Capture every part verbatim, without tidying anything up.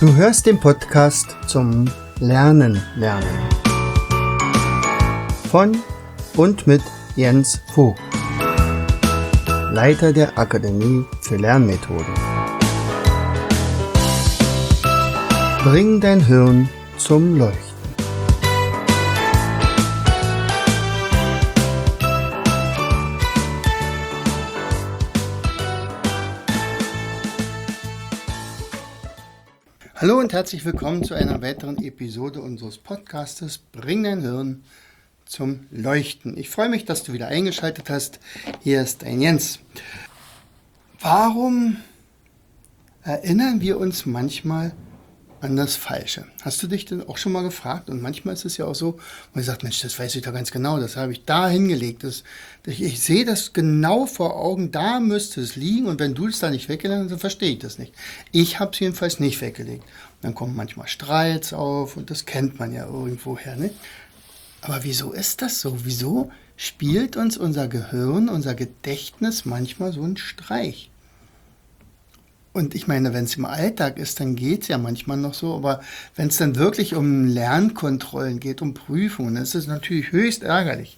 Du hörst den Podcast zum Lernen lernen von und mit Jens Vogt, Leiter der Akademie für Lernmethoden. Bring dein Hirn zum Leuchten. Hallo und herzlich willkommen zu einer weiteren Episode unseres Podcastes Bring dein Hirn zum Leuchten. Ich freue mich, dass du wieder eingeschaltet hast. Hier ist dein Jens. Warum erinnern wir uns manchmal an das Falsche? Hast du dich denn auch schon mal gefragt? Und manchmal ist es ja auch so, man sagt, Mensch, das weiß ich doch ganz genau, das habe ich da hingelegt. Das, ich, ich sehe das genau vor Augen, da müsste es liegen und wenn du es da nicht weggelegt hast, dann verstehe ich das nicht. Ich habe es jedenfalls nicht weggelegt. Dann kommen manchmal Streits auf und das kennt man ja irgendwoher, ne? Aber wieso ist das so? Wieso spielt uns unser Gehirn, unser Gedächtnis manchmal so einen Streich? Und ich meine, wenn es im Alltag ist, dann geht es ja manchmal noch so, aber wenn es dann wirklich um Lernkontrollen geht, um Prüfungen, dann ist es natürlich höchst ärgerlich.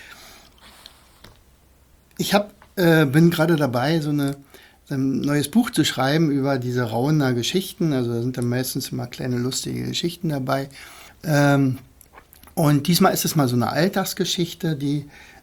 Ich hab, äh, bin gerade dabei, so, eine, so ein neues Buch zu schreiben über diese Rauner Geschichten, also da sind dann meistens immer kleine lustige Geschichten dabei. Ähm, und diesmal ist es mal so eine Alltagsgeschichte, die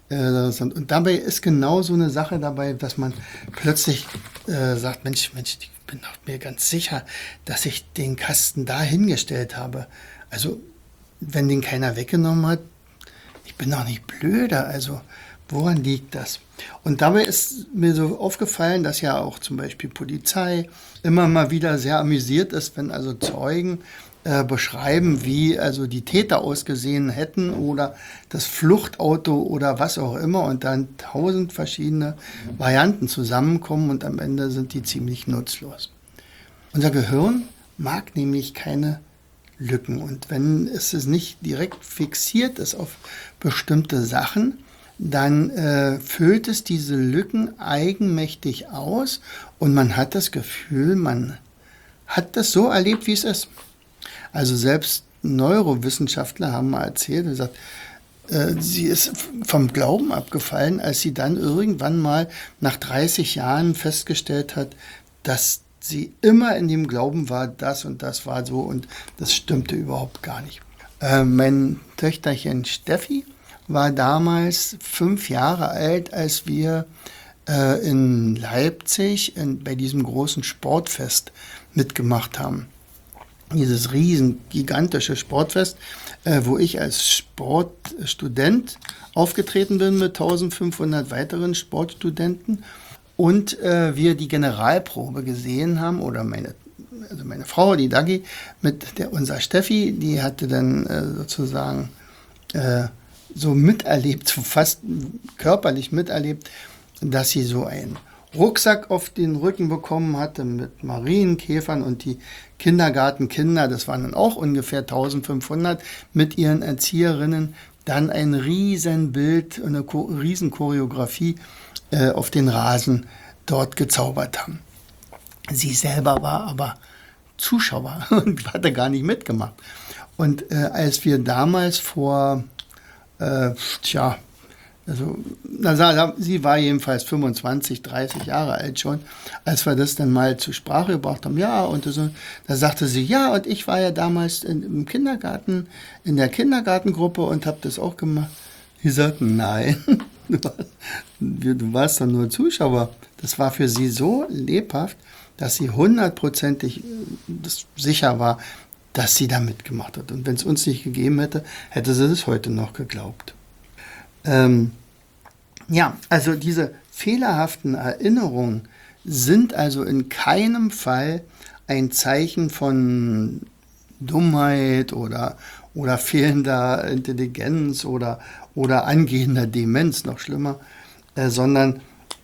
und dabei ist genau so eine Sache dabei, dass man plötzlich äh, sagt, Mensch, Mensch, ich bin doch mir ganz sicher, dass ich den Kasten da hingestellt habe. Also, wenn den keiner weggenommen hat, ich bin doch nicht blöder, also woran liegt das? Und dabei ist mir so aufgefallen, dass ja auch zum Beispiel Polizei immer mal wieder sehr amüsiert ist, wenn also Zeugen äh, beschreiben, wie also die Täter ausgesehen hätten oder das Fluchtauto oder was auch immer und dann tausend verschiedene Varianten zusammenkommen und am Ende sind die ziemlich nutzlos. Unser Gehirn mag nämlich keine Lücken und wenn es nicht direkt fixiert ist auf bestimmte Sachen, dann äh, füllt es diese Lücken eigenmächtig aus und man hat das Gefühl, man hat das so erlebt, wie es ist. Also selbst Neurowissenschaftler haben mal erzählt, gesagt, äh, sie ist vom Glauben abgefallen, als sie dann irgendwann mal nach dreißig Jahren festgestellt hat, dass sie immer in dem Glauben war, das und das war so und das stimmte überhaupt gar nicht. Äh, mein Töchterchen Steffi war damals fünf Jahre alt, als wir äh, in Leipzig in, bei diesem großen Sportfest mitgemacht haben. Dieses riesen, gigantische Sportfest, äh, wo ich als Sportstudent aufgetreten bin mit eintausendfünfhundert weiteren Sportstudenten und äh, wir die Generalprobe gesehen haben, oder meine, also meine Frau, die Dagi, mit der unser Steffi, die hatte dann äh, sozusagen äh, so miterlebt, so fast körperlich miterlebt, dass sie so einen Rucksack auf den Rücken bekommen hatte mit Marienkäfern und die Kindergartenkinder, das waren dann auch ungefähr eintausendfünfhundert, mit ihren Erzieherinnen dann ein Riesenbild, eine riesen Choreografie äh, auf den Rasen dort gezaubert haben. Sie selber war aber Zuschauer und hatte gar nicht mitgemacht. Und äh, als wir damals vor Äh, tja, also na, sie war jedenfalls fünfundzwanzig, dreißig Jahre alt schon, als wir das dann mal zur Sprache gebracht haben, ja, und so, da sagte sie, ja, und ich war ja damals in, im Kindergarten, in der Kindergartengruppe und habe das auch gemacht. Sie sagten, nein, du, warst, du warst doch nur Zuschauer. Das war für sie so lebhaft, dass sie hundertprozentig sicher war, dass sie da mitgemacht hat. Und wenn es uns nicht gegeben hätte, hätte sie das heute noch geglaubt. Ähm, ja, also diese fehlerhaften Erinnerungen sind also in keinem Fall ein Zeichen von Dummheit oder, oder fehlender Intelligenz oder, oder angehender Demenz, noch schlimmer, äh, sondern,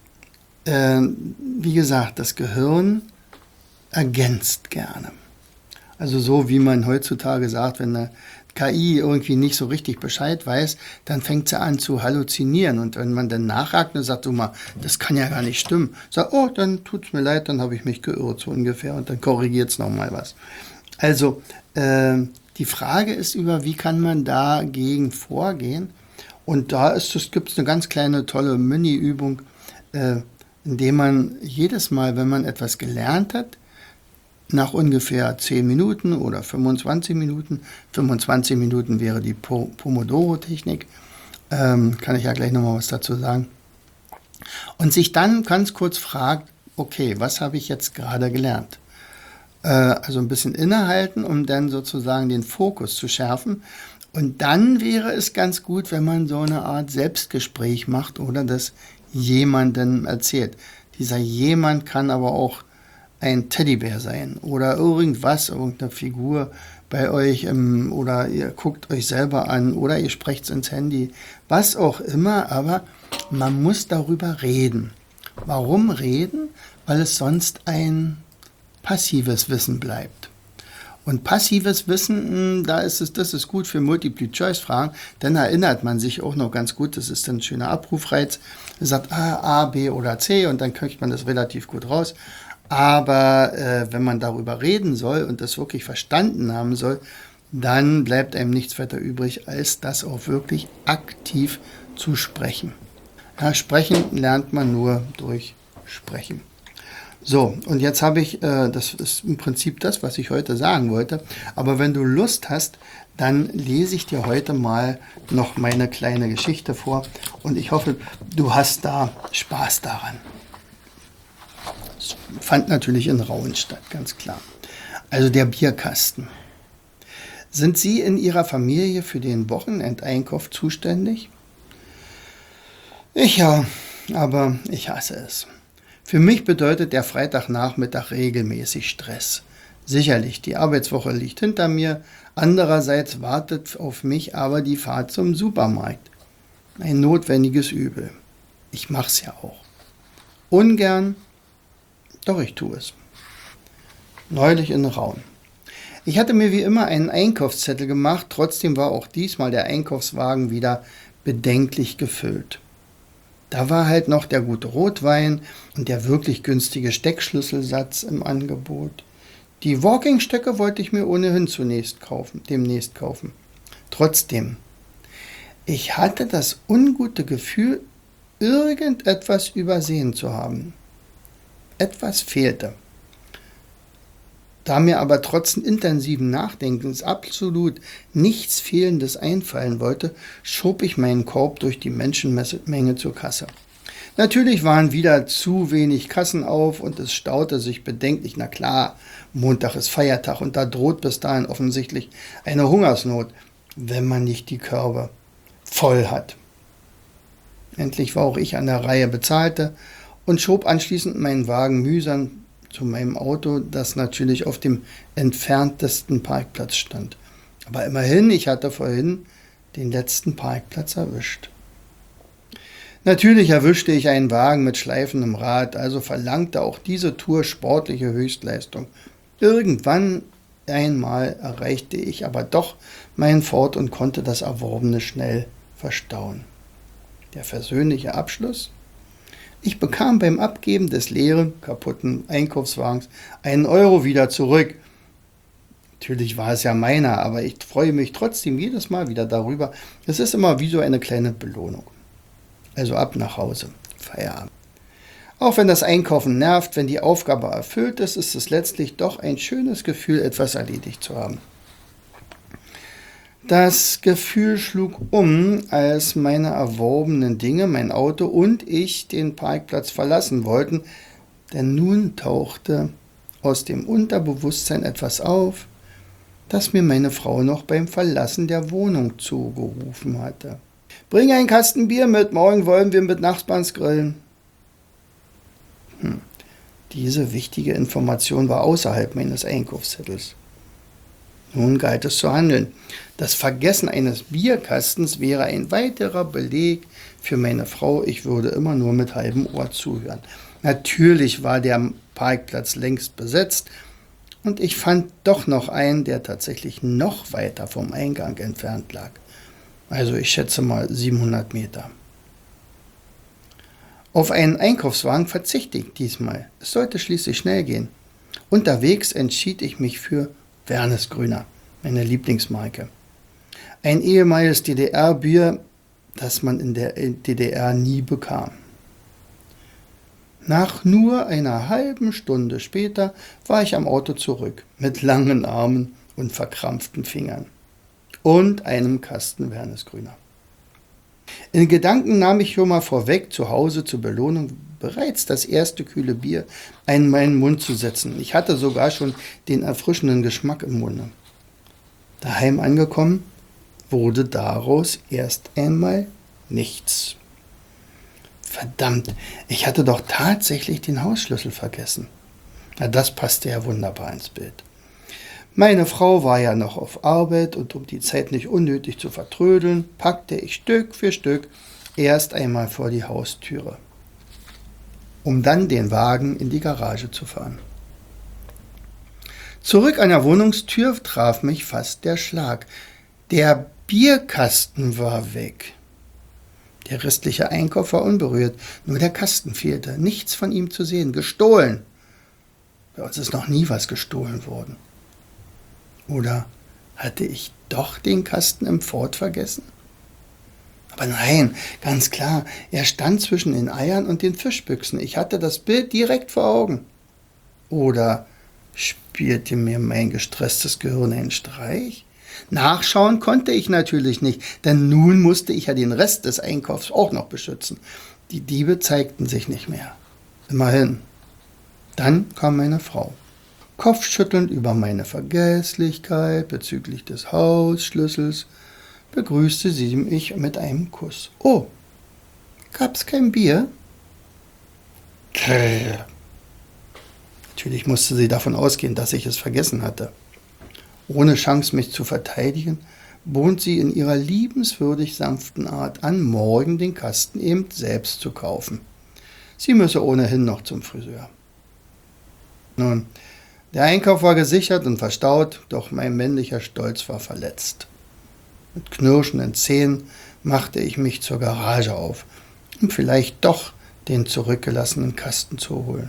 äh, wie gesagt, das Gehirn ergänzt gerne. Also so wie man heutzutage sagt, wenn eine K I irgendwie nicht so richtig Bescheid weiß, dann fängt sie an zu halluzinieren. Und wenn man dann nachhakt und sagt, so mal, das kann ja gar nicht stimmen, sagt, oh, dann tut's mir leid, dann habe ich mich geirrt, so ungefähr, und dann korrigiert es nochmal was. Also äh, die Frage ist über, wie kann man dagegen vorgehen? Und da ist es, gibt es eine ganz kleine, tolle Mini-Übung, äh, indem man jedes Mal, wenn man etwas gelernt hat, nach ungefähr zehn Minuten oder fünfundzwanzig Minuten, fünfundzwanzig Minuten wäre die Pomodoro-Technik, ähm, kann ich ja gleich nochmal was dazu sagen, und sich dann ganz kurz fragt, okay, was habe ich jetzt gerade gelernt? Äh, also ein bisschen innehalten, um dann sozusagen den Fokus zu schärfen. Und dann wäre es ganz gut, wenn man so eine Art Selbstgespräch macht oder das jemandem erzählt. Dieser jemand kann aber auch ein Teddybär sein oder irgendwas, irgendeine Figur bei euch im, oder ihr guckt euch selber an oder ihr sprecht ins Handy, was auch immer, aber man muss darüber reden. Warum reden? Weil es sonst ein passives Wissen bleibt. Und passives Wissen, da ist es, das ist gut für Multiple-Choice-Fragen, dann erinnert man sich auch noch ganz gut, das ist ein schöner Abrufreiz, man sagt A, A, B oder C und dann kriegt man das relativ gut raus. Aber äh, wenn man darüber reden soll und das wirklich verstanden haben soll, dann bleibt einem nichts weiter übrig, als das auch wirklich aktiv zu sprechen. Ja, sprechen lernt man nur durch Sprechen. So, und jetzt habe ich, äh, das ist im Prinzip das, was ich heute sagen wollte, aber wenn du Lust hast, dann lese ich dir heute mal noch meine kleine Geschichte vor und ich hoffe, du hast da Spaß daran. Das fand natürlich in Rauen statt, ganz klar. Also der Bierkasten. Sind Sie in Ihrer Familie für den Wochenendeinkauf zuständig? Ich ja, aber ich hasse es. Für mich bedeutet der Freitagnachmittag regelmäßig Stress. Sicherlich, die Arbeitswoche liegt hinter mir, andererseits wartet auf mich aber die Fahrt zum Supermarkt. Ein notwendiges Übel. Ich mach's ja auch. Ungern, doch ich tue es. Neulich in Raum. Ich hatte mir wie immer einen Einkaufszettel gemacht, trotzdem war auch diesmal der Einkaufswagen wieder bedenklich gefüllt. Da war halt noch der gute Rotwein und der wirklich günstige Steckschlüsselsatz im Angebot. Die Walking-Stöcke wollte ich mir ohnehin zunächst kaufen, demnächst kaufen. Trotzdem, ich hatte das ungute Gefühl, irgendetwas übersehen zu haben. Etwas fehlte. Da mir aber trotz intensiven Nachdenkens absolut nichts Fehlendes einfallen wollte, schob ich meinen Korb durch die Menschenmenge zur Kasse. Natürlich waren wieder zu wenig Kassen auf und es staute sich bedenklich. Na klar, Montag ist Feiertag und da droht bis dahin offensichtlich eine Hungersnot, wenn man nicht die Körbe voll hat. Endlich war auch ich an der Reihe, bezahlte und schob anschließend meinen Wagen mühsam zu meinem Auto, das natürlich auf dem entferntesten Parkplatz stand. Aber immerhin, ich hatte vorhin den letzten Parkplatz erwischt. Natürlich erwischte ich einen Wagen mit schleifendem Rad, also verlangte auch diese Tour sportliche Höchstleistung. Irgendwann einmal erreichte ich aber doch meinen Fort und konnte das Erworbene schnell verstauen. Der versöhnliche Abschluss? Ich bekam beim Abgeben des leeren, kaputten Einkaufswagens einen Euro wieder zurück. Natürlich war es ja meiner, aber ich freue mich trotzdem jedes Mal wieder darüber. Es ist immer wie so eine kleine Belohnung. Also ab nach Hause, Feierabend. Auch wenn das Einkaufen nervt, wenn die Aufgabe erfüllt ist, ist es letztlich doch ein schönes Gefühl, etwas erledigt zu haben. Das Gefühl schlug um, als meine erworbenen Dinge, mein Auto und ich den Parkplatz verlassen wollten, denn nun tauchte aus dem Unterbewusstsein etwas auf, das mir meine Frau noch beim Verlassen der Wohnung zugerufen hatte. Bring einen Kasten Bier mit, morgen wollen wir mit Nachbarns grillen. Hm. Diese wichtige Information war außerhalb meines Einkaufszettels. Nun galt es zu handeln. Das Vergessen eines Bierkastens wäre ein weiterer Beleg für meine Frau, ich würde immer nur mit halbem Ohr zuhören. Natürlich war der Parkplatz längst besetzt und ich fand doch noch einen, der tatsächlich noch weiter vom Eingang entfernt lag. Also ich schätze mal siebenhundert Meter. Auf einen Einkaufswagen verzichte ich diesmal. Es sollte schließlich schnell gehen. Unterwegs entschied ich mich für Wernesgrüner, meine Lieblingsmarke. Ein ehemaliges D D R-Bier, das man in der D D R nie bekam. Nach nur einer halben Stunde später war ich am Auto zurück, mit langen Armen und verkrampften Fingern und einem Kasten Wernesgrüner. In Gedanken nahm ich schon mal vorweg, zu Hause zur Belohnung bereits das erste kühle Bier in meinen Mund zu setzen. Ich hatte sogar schon den erfrischenden Geschmack im Munde. Daheim angekommen, wurde daraus erst einmal nichts. Verdammt, ich hatte doch tatsächlich den Hausschlüssel vergessen. Na, das passte ja wunderbar ins Bild. Meine Frau war ja noch auf Arbeit und um die Zeit nicht unnötig zu vertrödeln, packte ich Stück für Stück erst einmal vor die Haustüre, um dann den Wagen in die Garage zu fahren. Zurück an der Wohnungstür traf mich fast der Schlag. Der Bierkasten war weg. Der restliche Einkauf war unberührt, nur der Kasten fehlte. Nichts von ihm zu sehen. Gestohlen. Bei uns ist noch nie was gestohlen worden. Oder hatte ich doch den Kasten im Ford vergessen? Aber nein, ganz klar, er stand zwischen den Eiern und den Fischbüchsen. Ich hatte das Bild direkt vor Augen. Oder spielte mir mein gestresstes Gehirn einen Streich? Nachschauen konnte ich natürlich nicht, denn nun musste ich ja den Rest des Einkaufs auch noch beschützen. Die Diebe zeigten sich nicht mehr. Immerhin. Dann kam meine Frau. Kopfschüttelnd über meine Vergesslichkeit bezüglich des Hausschlüssels begrüßte sie mich mit einem Kuss. Oh, gab's kein Bier? Krrr. Natürlich musste sie davon ausgehen, dass ich es vergessen hatte. Ohne Chance, mich zu verteidigen, bot sie in ihrer liebenswürdig sanften Art an, morgen den Kasten eben selbst zu kaufen. Sie müsse ohnehin noch zum Friseur. Nun, der Einkauf war gesichert und verstaut, doch mein männlicher Stolz war verletzt. Mit knirschenden Zähnen machte ich mich zur Garage auf, um vielleicht doch den zurückgelassenen Kasten zu holen.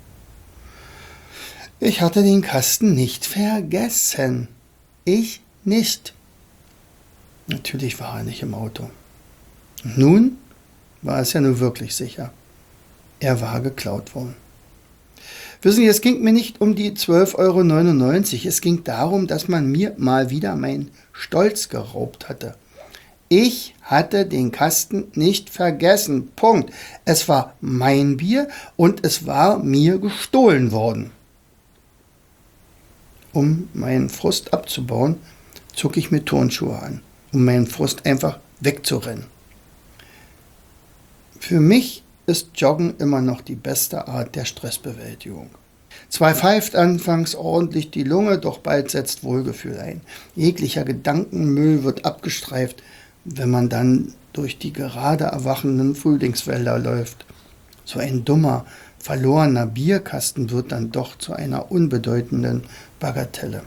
Ich hatte den Kasten nicht vergessen. Ich nicht. Natürlich war er nicht im Auto. Und nun war es ja nun wirklich sicher. Er war geklaut worden. Wissen Sie, es ging mir nicht um die zwölf Euro neunundneunzig. Es ging darum, dass man mir mal wieder meinen Stolz geraubt hatte. Ich hatte den Kasten nicht vergessen. Punkt. Es war mein Bier und es war mir gestohlen worden. Um meinen Frust abzubauen, zog ich mir Turnschuhe an, um meinen Frust einfach wegzurennen. Für mich ist Joggen immer noch die beste Art der Stressbewältigung. Zwar pfeift anfangs ordentlich die Lunge, doch bald setzt Wohlgefühl ein. Jeglicher Gedankenmüll wird abgestreift, wenn man dann durch die gerade erwachenden Frühlingswälder läuft. So ein dummer, verlorener Bierkasten wird dann doch zu einer unbedeutenden Bagatelle.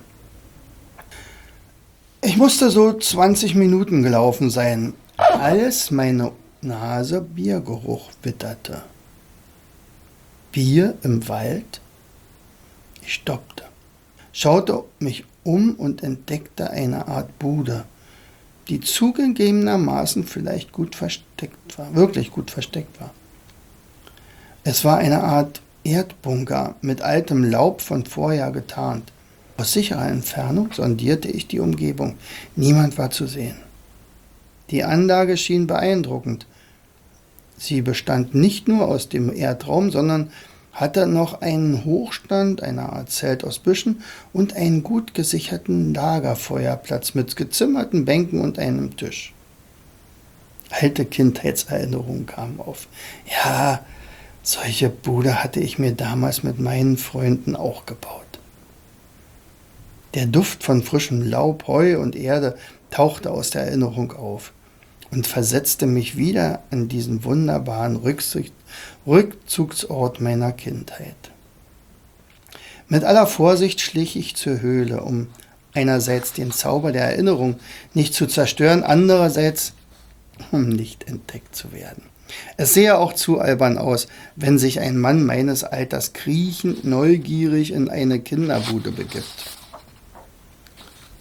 Ich musste so zwanzig Minuten gelaufen sein, als meine Nase Biergeruch witterte. Bier im Wald? Ich stoppte, schaute mich um und entdeckte eine Art Bude, die zugegebenermaßen vielleicht gut versteckt war, wirklich gut versteckt war. Es war eine Art Erdbunker mit altem Laub von vorher getarnt. Aus sicherer Entfernung sondierte ich die Umgebung. Niemand war zu sehen. Die Anlage schien beeindruckend. Sie bestand nicht nur aus dem Erdraum, sondern hatte noch einen Hochstand, eine Art Zelt aus Büschen und einen gut gesicherten Lagerfeuerplatz mit gezimmerten Bänken und einem Tisch. Alte Kindheitserinnerungen kamen auf. Ja, solche Bude hatte ich mir damals mit meinen Freunden auch gebaut. Der Duft von frischem Laub, Heu und Erde tauchte aus der Erinnerung auf und versetzte mich wieder an diesen wunderbaren Rücksicht, Rückzugsort meiner Kindheit. Mit aller Vorsicht schlich ich zur Höhle, um einerseits den Zauber der Erinnerung nicht zu zerstören, andererseits um nicht entdeckt zu werden. Es sehe auch zu albern aus, wenn sich ein Mann meines Alters kriechend neugierig in eine Kinderbude begibt.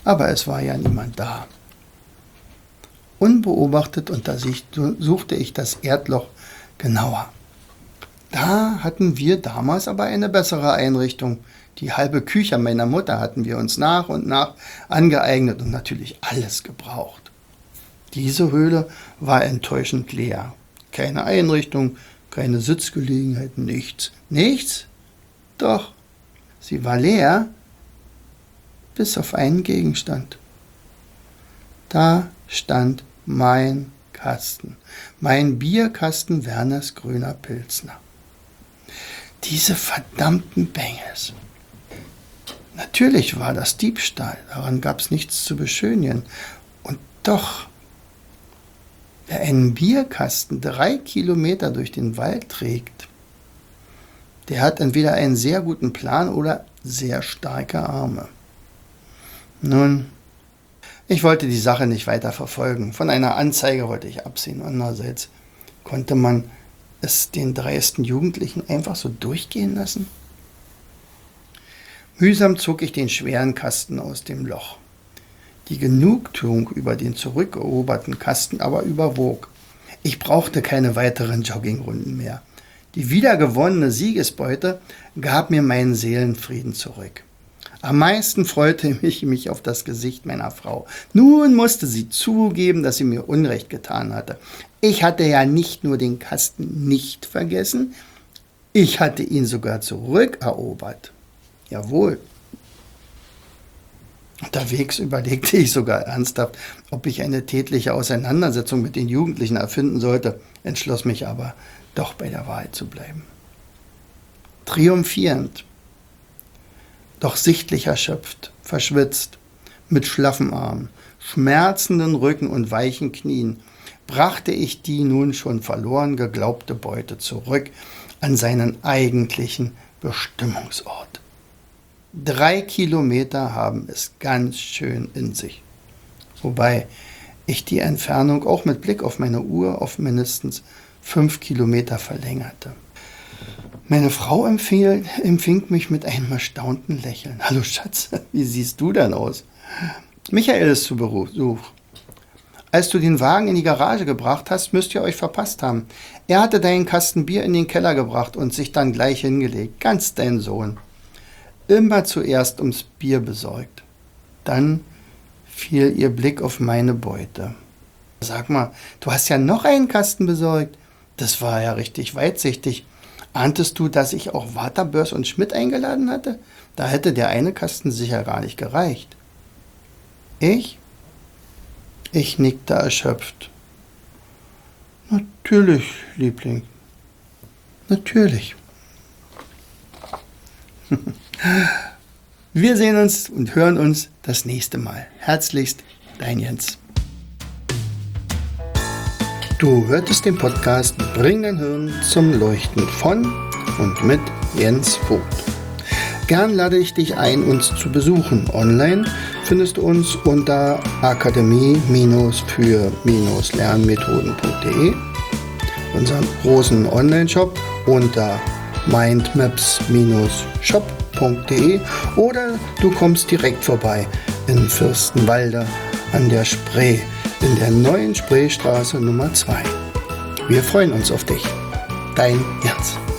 Aber es war ja niemand da. Unbeobachtet untersuchte ich das Erdloch genauer. Da hatten wir damals aber eine bessere Einrichtung. Die halbe Küche meiner Mutter hatten wir uns nach und nach angeeignet und natürlich alles gebraucht. Diese Höhle war enttäuschend leer. Keine Einrichtung, keine Sitzgelegenheit, nichts. Nichts? Doch, sie war leer, bis auf einen Gegenstand. Da stand mein Kasten, mein Bierkasten Werners Grüner Pilsner. Diese verdammten Bengels. Natürlich war das Diebstahl, daran gab es nichts zu beschönigen. Und doch, wer einen Bierkasten drei Kilometer durch den Wald trägt, der hat entweder einen sehr guten Plan oder sehr starke Arme. Nun, ich wollte die Sache nicht weiter verfolgen. Von einer Anzeige wollte ich absehen. Andererseits konnte man es den dreisten Jugendlichen einfach so durchgehen lassen? Mühsam zog ich den schweren Kasten aus dem Loch. Die Genugtuung über den zurückeroberten Kasten aber überwog. Ich brauchte keine weiteren Joggingrunden mehr. Die wiedergewonnene Siegesbeute gab mir meinen Seelenfrieden zurück. Am meisten freute ich mich auf das Gesicht meiner Frau. Nun musste sie zugeben, dass sie mir Unrecht getan hatte. Ich hatte ja nicht nur den Kasten nicht vergessen, ich hatte ihn sogar zurückerobert. Jawohl. Unterwegs überlegte ich sogar ernsthaft, ob ich eine tätliche Auseinandersetzung mit den Jugendlichen erfinden sollte, entschloss mich aber, doch bei der Wahrheit zu bleiben. Triumphierend, doch sichtlich erschöpft, verschwitzt, mit schlaffen Armen, schmerzenden Rücken und weichen Knien, brachte ich die nun schon verloren geglaubte Beute zurück an seinen eigentlichen Bestimmungsort. Drei Kilometer haben es ganz schön in sich, wobei ich die Entfernung auch mit Blick auf meine Uhr auf mindestens fünf Kilometer verlängerte. Meine Frau empfiel, empfing mich mit einem erstaunten Lächeln. »Hallo Schatz, wie siehst du denn aus?« »Michael ist zu Besuch. Als du den Wagen in die Garage gebracht hast, müsst ihr euch verpasst haben. Er hatte deinen Kasten Bier in den Keller gebracht und sich dann gleich hingelegt. Ganz dein Sohn. Immer zuerst ums Bier besorgt.« Dann fiel ihr Blick auf meine Beute. »Sag mal, du hast ja noch einen Kasten besorgt. Das war ja richtig weitsichtig. Ahntest du, dass ich auch Waterbörs und Schmidt eingeladen hatte? Da hätte der eine Kasten sicher gar nicht gereicht.« Ich? Ich nickte erschöpft. »Natürlich, Liebling. Natürlich.« Wir sehen uns und hören uns das nächste Mal. Herzlichst, dein Jens. Du hörtest den Podcast Bring dein Hirn zum Leuchten von und mit Jens Vogt. Gern lade ich dich ein, uns zu besuchen. Online findest du uns unter akademie für lernmethoden punkt de, unseren großen Online-Shop unter mindmaps shop punkt de oder du kommst direkt vorbei in Fürstenwalde an der Spree, in der neuen Spreestraße Nummer zwei. Wir freuen uns auf dich. Dein Jens.